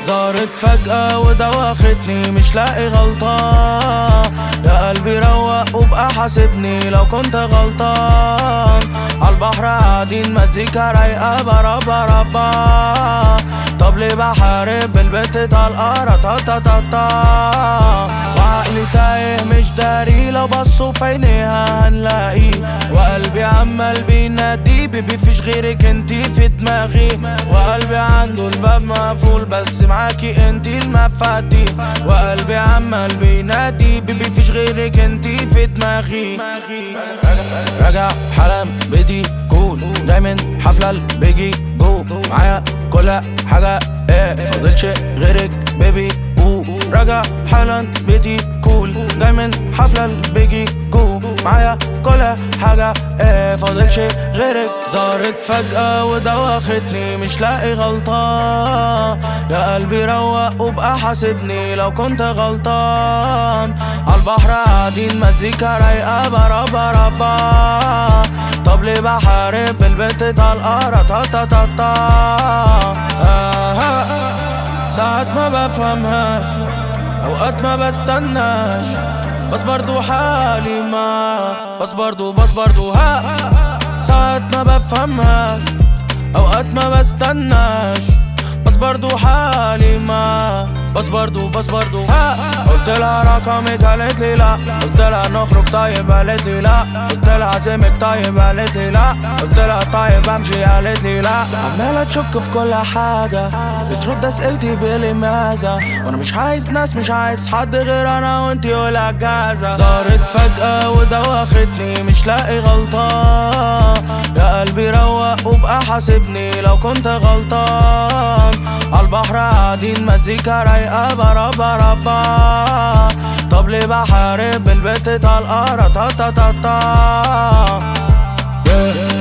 ظهرت فجأة ودوختني مش لاقي غلطان. يا قلبي روق وبقى حاسبني لو كنت غلطان. عالبحر قاعدين مزيكا رايقة بربا ربا. طب ليه بحارب البت طلقة تا تا تا تا. وعقلي تايه مش داري لو بصوا في عينيها هنلاقيه. وقلبي عمال بينادي بيبي فيش غيرك انتي في دماغي. وقلبي عنده الباب مقفول بس معاكي انتي المفاتيح. وقلبي عمال بينادي بيبي فيش غيرك انتي في دماغي. راجع حلم بيتي كول جاي من حفلة البيجي جو. معايا كل حاجة ايه فاضلش غيرك بيبي. راجع حالا بيتي كول جاي من حفلة البيجي جو. معايا كل حاجة ايه فاضلش غيرك. ظهرت فجأة ودوختني مش لاقي غلطان. يا قلبي روق وبقى حاسبني لو كنت غلطان. عالبحر قاعدين مزيكا رايقة بربا ربا. طب ليه بحارب البت طلقة تا تا تا تا. ساعات ما بفهمهاش اوقات ما بستناش. بس برضو حالي ما بس برضو ها. ساعات ما بفهمهاش اوقات ما بستناش. بس برضو حالي ما بس برضو ها. قلت لها رقمك قالت لي لا. قلت لها نخرج طيب قالت لي لا. قلت لها عازمك طيب قالت لي لا. قلت لها طيب امشي قالت لي لا. عمالة تشك في كل حاجة بترد اسئلتي بلماذا. وانا مش عايز ناس مش عايز حد غير انا وانتي ولا جازة. ظهرت فجأة ودوختني مش لاقي غلطان. يا قلبي روق وبقى حاسبني لو كنت غلطان. عالبحر قاعدين مزيكا رايقة بربا ربا. طب ليه بحارب البت طلقة تا تا تا تا.